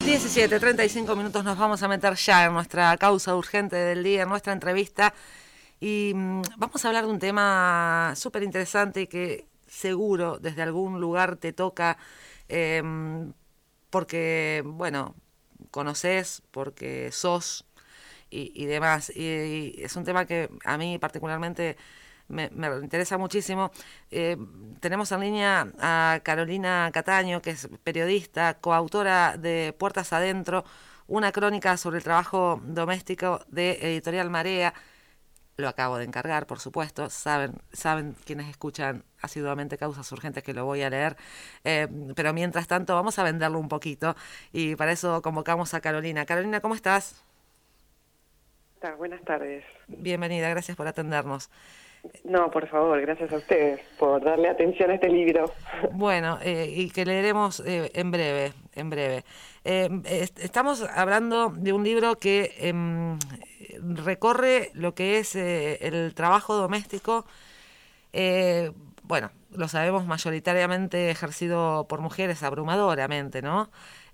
17:35 nos vamos a meter ya en nuestra causa urgente del día, en nuestra entrevista, y vamos a hablar de un tema súper interesante y que seguro desde algún lugar te toca, porque, bueno, conoces, porque sos y demás. Y es un tema que a mí particularmente me interesa muchísimo. Tenemos en línea a Carolina Cataño, que es periodista, coautora de Puertas Adentro, una crónica sobre el trabajo doméstico de Editorial Marea. Lo acabo de encargar, por supuesto. Saben quienes escuchan asiduamente Causas Urgentes que lo voy a leer. Pero mientras tanto vamos a venderlo un poquito y para eso convocamos a Carolina. Carolina, ¿cómo estás? Buenas tardes. Bienvenida, gracias por atendernos. No, por favor, gracias a ustedes por darle atención a este libro. Bueno, y que leeremos en breve. Estamos hablando de un libro que recorre lo que es el trabajo doméstico, bueno, lo sabemos, mayoritariamente ejercido por mujeres, abrumadoramente, ¿no?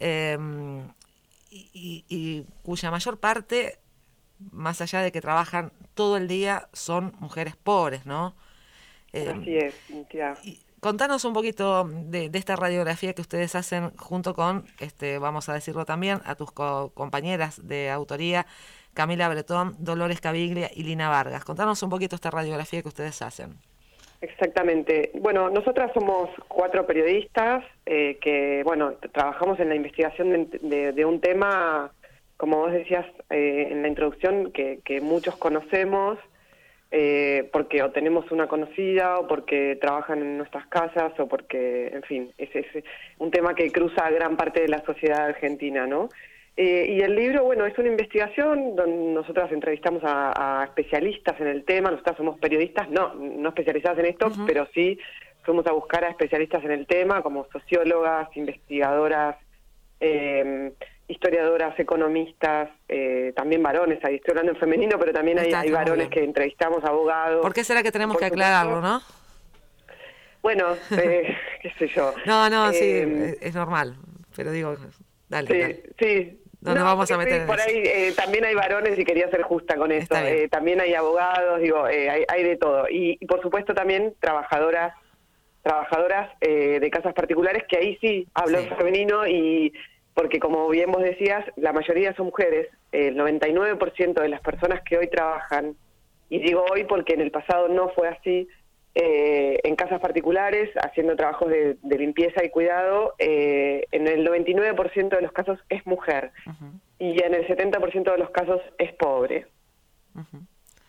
Y cuya mayor parte, más allá de que trabajan todo el día, son mujeres pobres, ¿no? Así es, tía. Contanos un poquito de esta radiografía que ustedes hacen junto con, vamos a decirlo también, a tus compañeras de autoría, Camila Bretón, Dolores Caviglia y Lina Vargas. Contanos un poquito esta radiografía que ustedes hacen. Exactamente. Bueno, nosotras somos 4 periodistas que, bueno, trabajamos en la investigación de un tema, como vos decías en la introducción, que muchos conocemos, porque o tenemos una conocida o porque trabajan en nuestras casas o porque, en fin, es un tema que cruza gran parte de la sociedad argentina, ¿no? Y el libro, bueno, es una investigación donde nosotras entrevistamos a especialistas en el tema. Nosotras somos periodistas, no especializadas en esto, uh-huh, pero sí fuimos a buscar a especialistas en el tema, como sociólogas, investigadoras, historiadoras, economistas, también varones. Ahí estoy hablando en femenino, pero también hay varones que entrevistamos, abogados. ¿Por qué será que tenemos que aclararlo, no? Bueno, qué sé yo. No, sí, es normal, pero digo, dale. Sí. No vamos a meter en por eso. Ahí también hay varones y quería ser justa con esto. También hay abogados, hay de todo. Y por supuesto también trabajadoras de casas particulares, que ahí sí hablo en femenino, y porque como bien vos decías, la mayoría son mujeres. El 99% de las personas que hoy trabajan, y digo hoy porque en el pasado no fue así, en casas particulares, haciendo trabajos de limpieza y cuidado, en el 99% de los casos es mujer, uh-huh, y en el 70% de los casos es pobre. Uh-huh.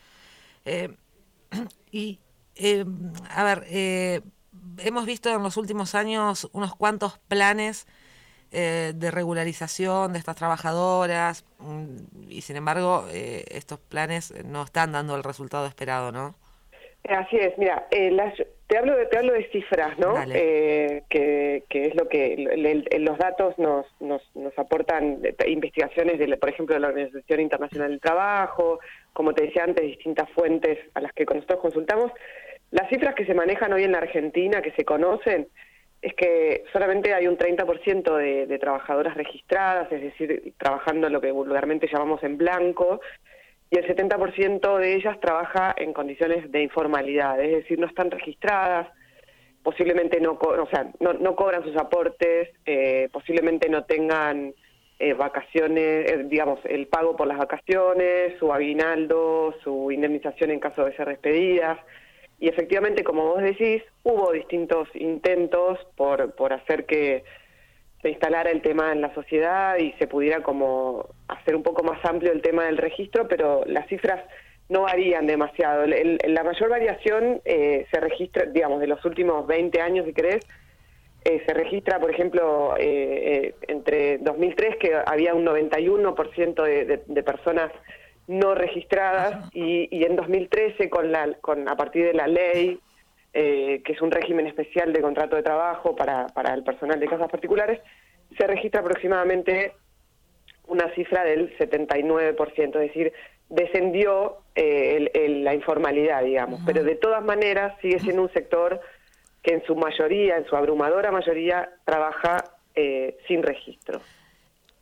A ver, hemos visto en los últimos años unos cuantos planes de regularización de estas trabajadoras, y sin embargo estos planes no están dando el resultado esperado, ¿no? Así es, mira, te hablo de cifras, ¿no? Que es lo que los datos nos aportan, investigaciones, por ejemplo, de la Organización Internacional del Trabajo, como te decía antes, distintas fuentes a las que nosotros consultamos. Las cifras que se manejan hoy en la Argentina, que se conocen, es que solamente hay un 30% de trabajadoras registradas, es decir, trabajando lo que vulgarmente llamamos en blanco, y el 70% de ellas trabaja en condiciones de informalidad, es decir, no están registradas, posiblemente no cobran sus aportes, posiblemente no tengan vacaciones, digamos, el pago por las vacaciones, su aguinaldo, su indemnización en caso de ser despedidas. Y efectivamente, como vos decís, hubo distintos intentos por hacer que se instalara el tema en la sociedad y se pudiera como hacer un poco más amplio el tema del registro, pero las cifras no varían demasiado. La mayor variación se registra, digamos, de los últimos 20 años, si querés, se registra, por ejemplo, entre 2003, que había un 91% de personas no registradas, y en 2013, a partir de la ley, que es un régimen especial de contrato de trabajo para el personal de casas particulares, se registra aproximadamente una cifra del 79%, es decir, descendió la informalidad, digamos, uh-huh, pero de todas maneras sigue siendo un sector que en su abrumadora mayoría, trabaja sin registro.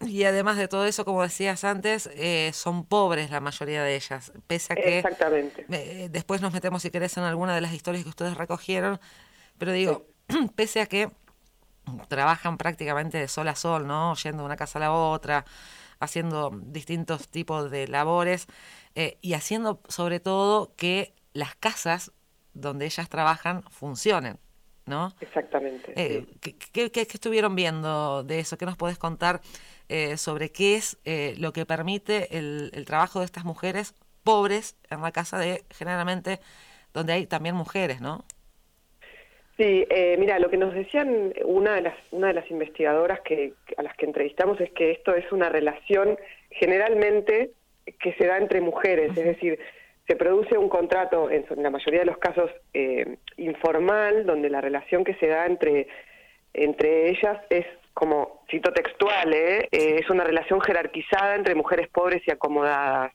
Y además de todo eso, como decías antes, son pobres la mayoría de ellas, pese a que Exactamente. Después nos metemos, si querés, en alguna de las historias que ustedes recogieron, pero digo, Sí. pese a que trabajan prácticamente de sol a sol, ¿no? Yendo de una casa a la otra, haciendo distintos tipos de labores y haciendo sobre todo que las casas donde ellas trabajan funcionen, ¿no? Exactamente, sí. ¿Qué estuvieron viendo de eso? ¿Qué nos podés contar sobre qué es lo que permite el trabajo de estas mujeres pobres en la casa de, generalmente, donde hay también mujeres, ¿no? Sí, mira, lo que nos decían una de las investigadoras a las que entrevistamos es que esto es una relación generalmente que se da entre mujeres, es decir, se produce un contrato, en la mayoría de los casos informal, donde la relación que se da entre ellas es, como cito textual, es una relación jerarquizada entre mujeres pobres y acomodadas.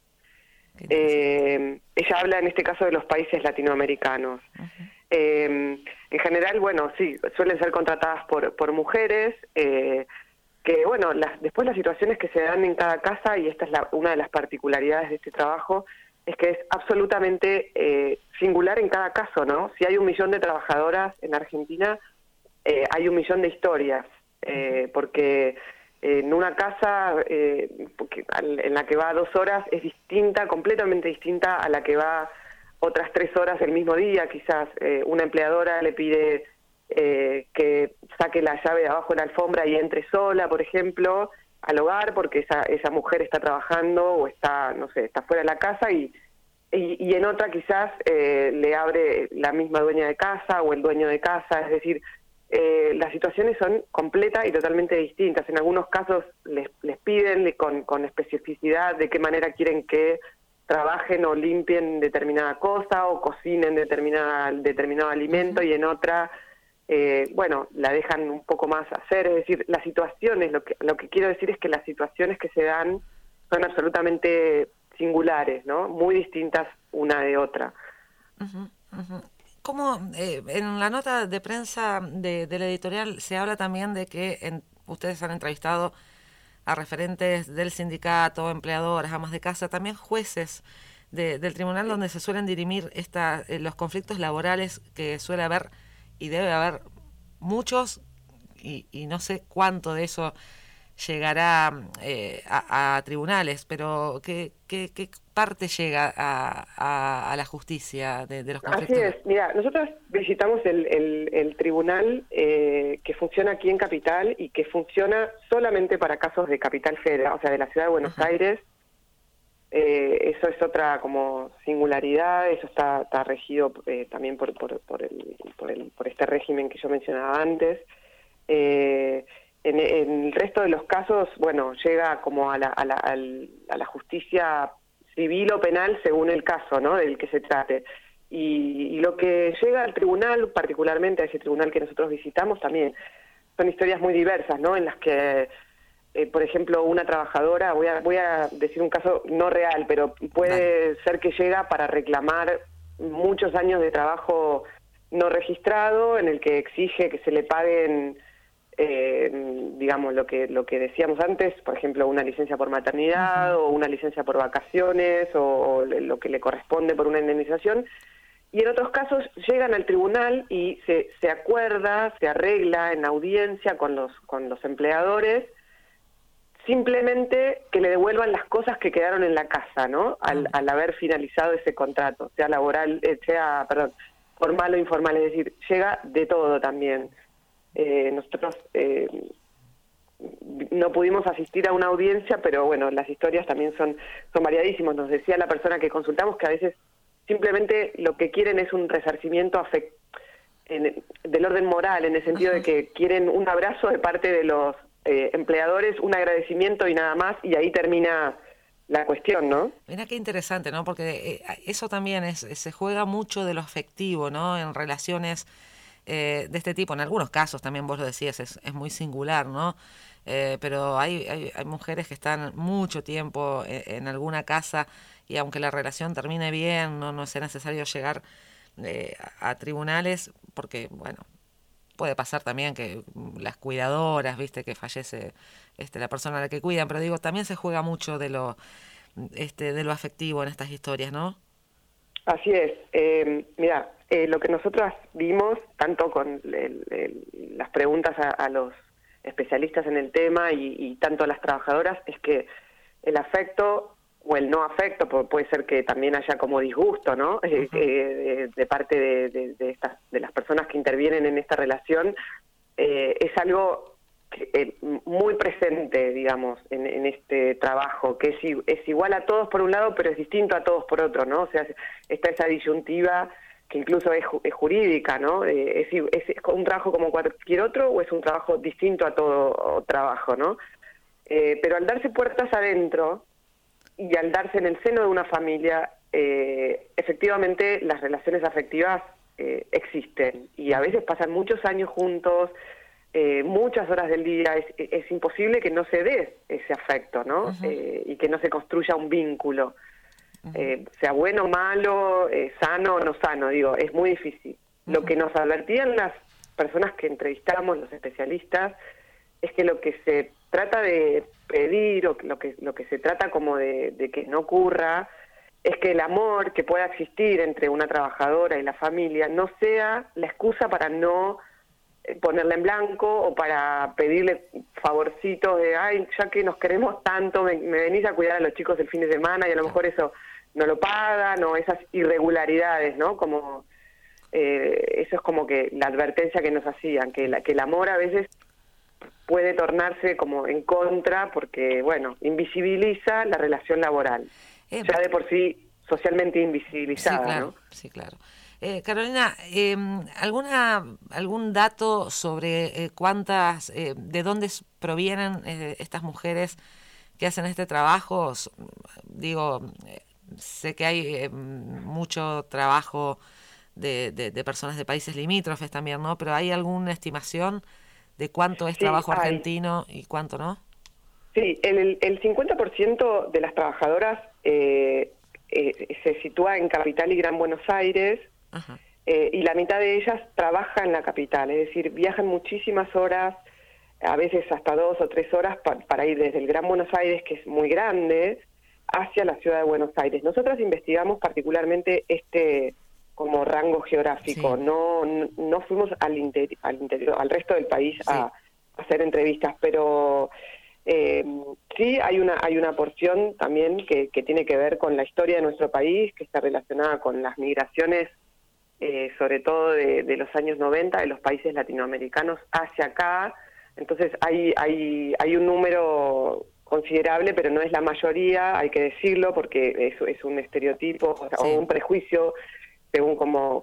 Ella habla en este caso de los países latinoamericanos. En general, bueno, sí, suelen ser contratadas por mujeres, que bueno, después las situaciones que se dan en cada casa, y esta es una de las particularidades de este trabajo, es que es absolutamente singular en cada caso, ¿no? Si hay 1 millón de trabajadoras en Argentina, hay 1 millón de historias, porque en una casa en la que va 2 horas es distinta, completamente distinta a la que va otras 3 horas el mismo día. Quizás una empleadora le pide que saque la llave de abajo de la alfombra y entre sola, por ejemplo, al hogar, porque esa mujer está trabajando o está, no sé, está fuera de la casa, y en otra quizás le abre la misma dueña de casa o el dueño de casa. Es decir, las situaciones son completa y totalmente distintas. En algunos casos les piden con especificidad de qué manera quieren que trabajen o limpien determinada cosa o cocinen determinado alimento, y en otra, bueno, la dejan un poco más hacer. Es decir, las situaciones, lo que quiero decir es que las situaciones que se dan son absolutamente singulares, ¿no? Muy distintas una de otra. Uh-huh, uh-huh. ¿Cómo en la nota de prensa de la editorial se habla también de que ustedes han entrevistado a referentes del sindicato, empleadoras, amas de casa, también jueces del tribunal, donde se suelen dirimir los conflictos laborales que suele haber y debe haber muchos, y no sé cuánto de eso llegará a tribunales, pero ¿qué parte llega a la justicia de los conflictos? Así es. Mira, nosotros visitamos el tribunal que funciona aquí en Capital y que funciona solamente para casos de Capital Federal, o sea, de la Ciudad de Buenos Aires. Eso es otra como singularidad. Eso está regido también por este régimen que yo mencionaba antes. En el resto de los casos, bueno, llega como a la justicia civil o penal según el caso, ¿no?, del que se trate. Y lo que llega al tribunal, particularmente a ese tribunal que nosotros visitamos, también son historias muy diversas, ¿no?, en las que, por ejemplo, una trabajadora, voy a decir un caso no real, pero puede ser que llega para reclamar muchos años de trabajo no registrado, en el que exige que se le paguen digamos lo que decíamos antes, por ejemplo, una licencia por maternidad o una licencia por vacaciones o lo que le corresponde por una indemnización. Y en otros casos llegan al tribunal y se acuerda, se arregla en audiencia con los empleadores, simplemente que le devuelvan las cosas que quedaron en la casa, ¿no?, al haber finalizado ese contrato, sea laboral, formal o informal. Es decir, llega de todo también. Nosotros no pudimos asistir a una audiencia, pero bueno, las historias también son variadísimas. Nos decía la persona que consultamos que a veces simplemente lo que quieren es un resarcimiento del orden moral, en el sentido de que quieren un abrazo de parte de los empleadores, un agradecimiento y nada más, y ahí termina la cuestión, ¿no? Mira qué interesante, ¿no? Porque eso también se juega mucho de lo afectivo, ¿no?, en relaciones de este tipo. En algunos casos también, vos lo decías, es muy singular, ¿no? Pero hay mujeres que están mucho tiempo en alguna casa, y aunque la relación termine bien, no es necesario llegar a tribunales, porque, bueno, puede pasar también que las cuidadoras, viste, que fallece la persona a la que cuidan, pero digo, también se juega mucho de lo afectivo en estas historias, ¿no? Así es. Mira, lo que nosotros vimos, tanto con las preguntas a los especialistas en el tema y tanto a las trabajadoras, es que el afecto o el no afecto, puede ser que también haya como disgusto, ¿no? De parte de las personas que intervienen en esta relación, es algo muy presente, digamos, en este trabajo, que es igual a todos por un lado, pero es distinto a todos por otro, ¿no? O sea, está esa disyuntiva que incluso es jurídica, ¿no? ¿Es un trabajo como cualquier otro o es un trabajo distinto a todo trabajo, ¿no? Pero al darse puertas adentro y al darse en el seno de una familia, efectivamente las relaciones afectivas existen y a veces pasan muchos años juntos, muchas horas del día, es imposible que no se dé ese afecto, ¿no? Y que no se construya un vínculo, sea bueno o malo, sano o no sano, digo, es muy difícil. Lo que nos advertían las personas que entrevistamos, los especialistas, es que lo que se trata de pedir o lo que se trata como de que no ocurra es que el amor que pueda existir entre una trabajadora y la familia no sea la excusa para no ponerla en blanco o para pedirle favorcitos de, ay, ya que nos queremos tanto, me venís a cuidar a los chicos el fin de semana y a lo mejor eso no lo pagan, o esas irregularidades, ¿no? Como eso es como que la advertencia que nos hacían, que el amor a veces puede tornarse como en contra porque, bueno, invisibiliza la relación laboral, ya de por sí socialmente invisibilizada, sí, claro, ¿no? Sí, claro. Carolina, ¿algún dato sobre cuántas, de dónde provienen estas mujeres que hacen este trabajo? Digo, sé que hay mucho trabajo de personas de países limítrofes también, ¿no? Pero ¿hay alguna estimación de cuánto es trabajo argentino y cuánto no? Sí, el 50% de las trabajadoras se sitúa en Capital y Gran Buenos Aires, y la mitad de ellas trabaja en la capital, es decir, viajan muchísimas horas, a veces hasta 2 o 3 horas para ir desde el Gran Buenos Aires, que es muy grande, hacia la ciudad de Buenos Aires. Nosotros investigamos particularmente como rango geográfico, no fuimos al interior, al resto del país a hacer entrevistas, pero sí hay una porción también que tiene que ver con la historia de nuestro país, que está relacionada con las migraciones, sobre todo de los años 90 de los países latinoamericanos hacia acá. Entonces hay un número considerable, pero no es la mayoría, hay que decirlo, porque es un estereotipo o un prejuicio, según como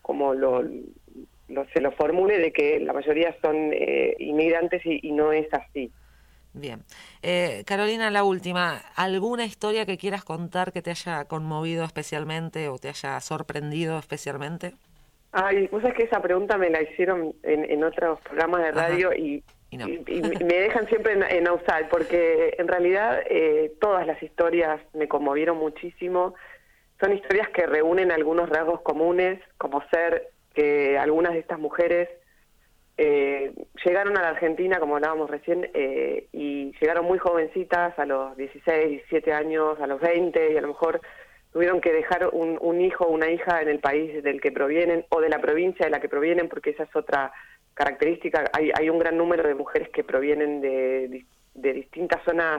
se lo formule, de que la mayoría son inmigrantes y no es así. Bien. Carolina, la última, ¿alguna historia que quieras contar que te haya conmovido especialmente o te haya sorprendido especialmente? Ay, vos sabés que esa pregunta me la hicieron en otros programas de radio y me dejan siempre en offside, porque en realidad todas las historias me conmovieron muchísimo. Son historias que reúnen algunos rasgos comunes, como ser que algunas de estas mujeres llegaron a la Argentina, como hablábamos recién, y llegaron muy jovencitas, a los 16, 17 años, a los 20, y a lo mejor tuvieron que dejar un hijo o una hija en el país del que provienen, o de la provincia de la que provienen, porque esa es otra característica. Hay un gran número de mujeres que provienen de distintas zonas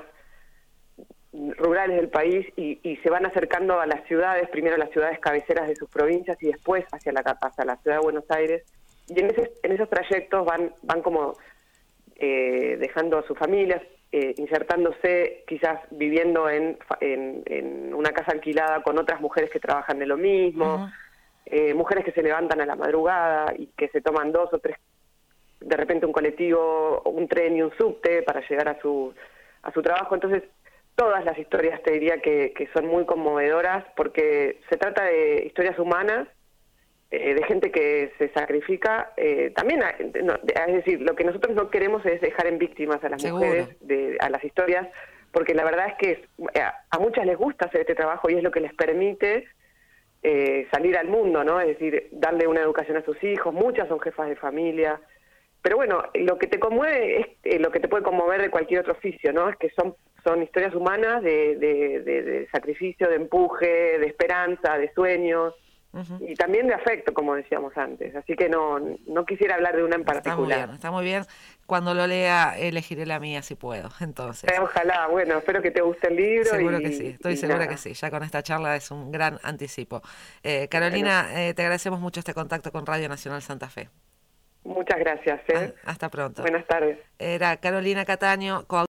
rurales del país y se van acercando a las ciudades, primero a las ciudades cabeceras de sus provincias y después hacia la ciudad de Buenos Aires. Y en esos trayectos van como dejando a sus familias, insertándose, quizás viviendo en una casa alquilada con otras mujeres que trabajan de lo mismo, mujeres que se levantan a la madrugada y que se toman 2 o 3, de repente un colectivo, un tren y un subte para llegar a su trabajo. Entonces, todas las historias te diría que son muy conmovedoras, porque se trata de historias humanas, de gente que se sacrifica, también, es decir, lo que nosotros no queremos es dejar en víctimas a las mujeres, a las historias, porque la verdad es que a muchas les gusta hacer este trabajo y es lo que les permite salir al mundo, ¿no? Es decir, darle una educación a sus hijos. Muchas son jefas de familia, pero bueno, lo que te conmueve es lo que te puede conmover de cualquier otro oficio, ¿no? Es que son historias humanas de sacrificio, de empuje, de esperanza, de sueños. Y también de afecto, como decíamos antes. Así que no quisiera hablar de una en particular. Está muy bien. Cuando lo lea, elegiré la mía si puedo. Entonces. Ojalá, bueno, espero que te guste el libro. Seguro que sí, estoy segura que sí. Ya con esta charla es un gran anticipo. Carolina, te agradecemos mucho este contacto con Radio Nacional Santa Fe. Muchas gracias. Hasta pronto. Buenas tardes. Era Carolina Cataño,